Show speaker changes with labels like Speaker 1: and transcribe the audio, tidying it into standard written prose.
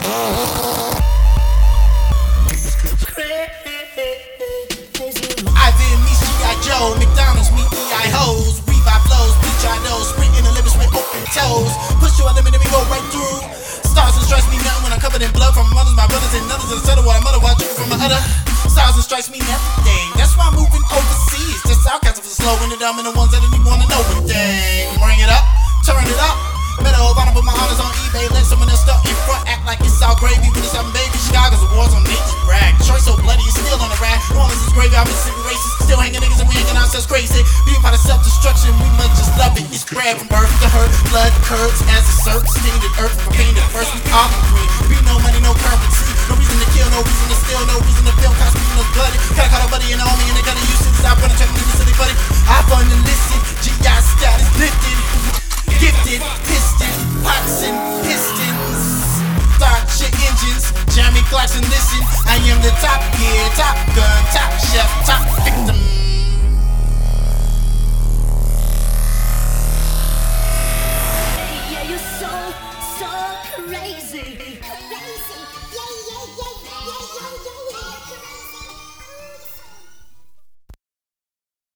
Speaker 1: Ivy meets G.I. Joe, McDonald's meet E.I. hoes. Revive blows, bleach I know, sprinting the limits with open toes. Push to a limit and we go right through. Stars and stripes mean nothing when I'm covered in blood from my mothers, my brothers, and others. Instead of what I mother while drinking from my udder. Stars and stripes mean everything. That's why I'm moving overseas. Just outcasts for the slow and the dumb and the ones that don't even wanna know a thing. Bring it up, turn it up. Better hold on, put my honors on eBay. Let someone else start in front, act like it's all gravy. With the 7 baby, Chicago's the wars on nature's brag. Choice so bloody, it's still on the rag. New Orleans is gravy, I'm Mississippi racist. Still hanging niggas and we hanging ourselves crazy. Being part of self-destruction, we must just love it. It's spread from birth to hurt. Blood curves as it surges. Tainted earth from pain to first. We all agree. Be no money, no currency. No reason to kill, no reason to steal, no reason to film. Cause people know bloody. Gotta call a buddy and on me and they gotta use it. Stop running, trapping in the city, buddy. I fun and listen. G.I. status lifted. Gifted, piston, pots and pistons. Start your engines, Jeremy Clarkson, listen. I am the top, yeah, top